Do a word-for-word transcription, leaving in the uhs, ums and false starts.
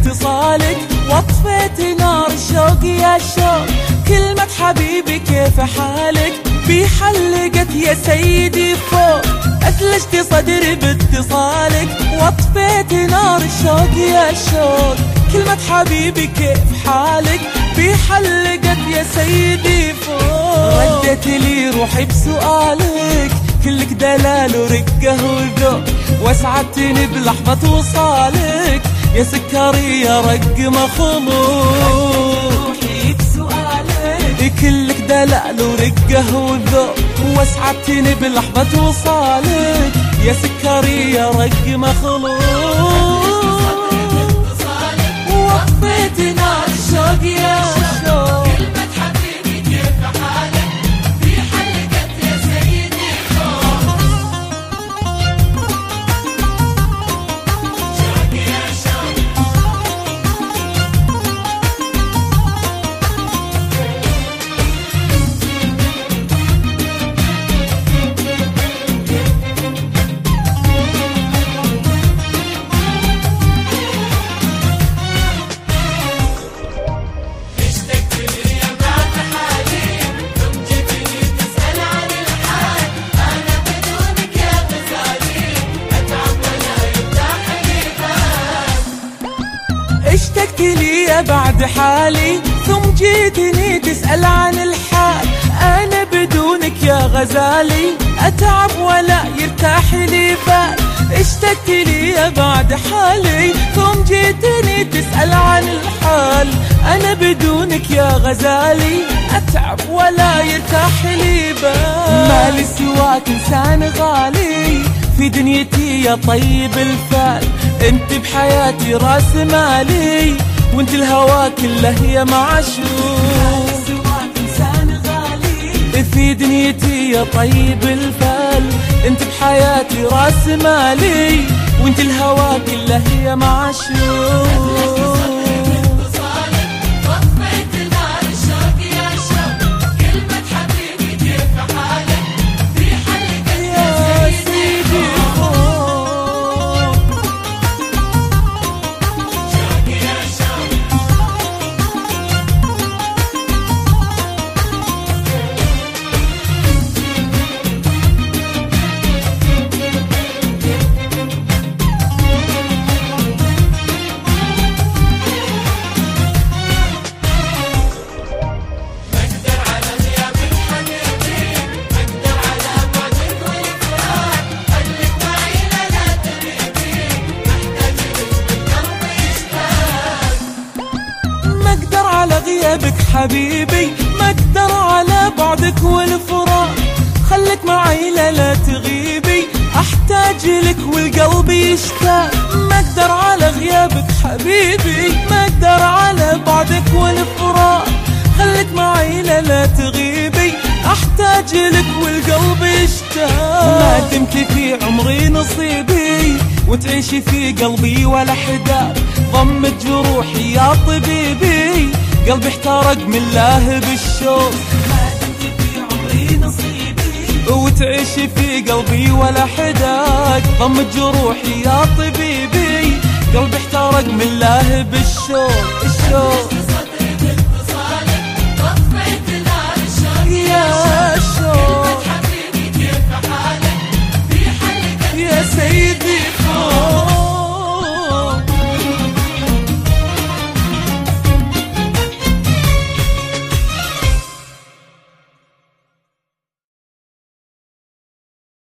باتصالك واطفيت نار الشوق يا شوق. كلمة حبيبي كيف حالك بحلقت يا سيدي فوق. أثلجت صدري باتصالك واطفيت نار الشوق يا شوق. كلمة حبيبي كيف حالك بحلقت يا سيدي فوق. ردت لي روحي بسؤالك كلك دلال ورقه وذوق. واسعدتني بلحظة وصالك يا سكري يا رق مخلوق. كلك دلال ورقه وذوق. واسعدتني بلحظة وصالك يا سكري يا رق مخلوق. وطفيت نار الشوق يا شوق. كلمة حبيبي كيف حالك في حلقة يا سيدي فوق. شوق يا شوق. اشتقت لي بعد حالي ثم جيتني تسأل عن الحال. أنا بدونك يا غزالي أتعب ولا يرتاح لي بال. اشتقت لي بعد حالي ثم جيتني تسأل عن الحال. أنا بدونك يا غزالي أتعب ولا يرتاح لي بال. مالي سواك إنسان غالي في دنيتي يا طيب الفال. انت بحياتي راس مالي وانت الهوى كله يا معشوق. سواك إنسان غالي في دنيتي يا طيب الفال. انت بحياتي راس مالي وانت الهوى كله يا معشوق. غيابك حبيبي ما اقدر على بعدك والفراق. خليك معي لا لا تغيبي احتاج لك والقلب يشتاق. ما اقدر على غيابك حبيبي ما اقدر على بعدك والفراق. خليك معي لا لا تغيبي احتاج لك والقلب يشتاق. ما تمتي في عمري نصيبي وتعيشي في قلبي ولا حداد. ضمت جروحي يا طبيبي قلبي احترق من الله بالشوق. ما تمتي في عمري نصيبي وتعيشي في قلبي ولا حداك. ضمت جروحي يا طبيبي قلبي احترق من الله بالشوق. الشوق